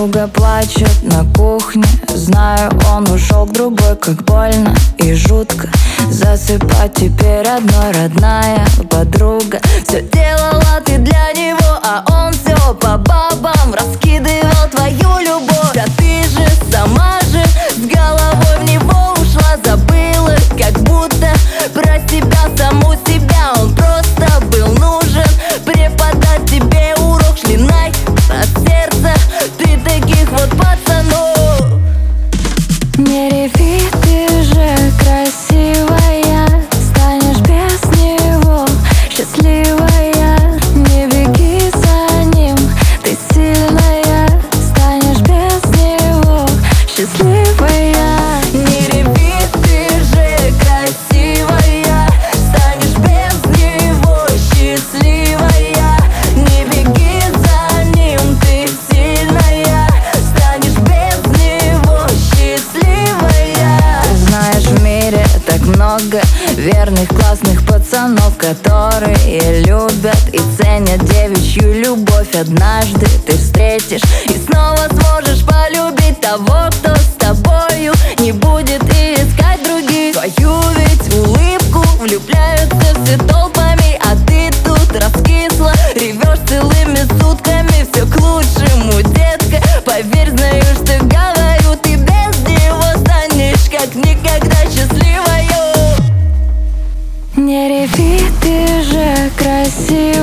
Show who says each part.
Speaker 1: Подруга плачет на кухне, знаю, он ушел к другой. Как больно и жутко засыпать теперь одной. Родная подруга, все делала ты для него, а он все по бабам раскидывал твою любовь. Да ты же сама же с головой в него ушла, забыла, как будто про себя, саму себя. Он просто был нужен преподать тебе урок. Шли най от сердца ты таких вот пацанов.
Speaker 2: Не реви, ты же красивая, станешь без него счастливая. Не беги за ним, ты сильная, станешь без него счастливая.
Speaker 1: Не реви, ты же красивая, станешь без него счастливая. Не беги за ним, ты сильная, станешь без него счастливая. Ты знаешь, в мире так много верных, классных пацанов, которые любят и ценят девичью любовь. Однажды ты встретишь и снова сможешь полюбить того, кто с тобою не будет искать других. Твою ведь улыбку влюбляются все толпами, а ты тут раскисла, ревешь целыми сутками. Все к лучшему, детка, поверь, знаю, что говорю. Ты без него станешь как никогда счастливою.
Speaker 2: Не реви, ты же красивая.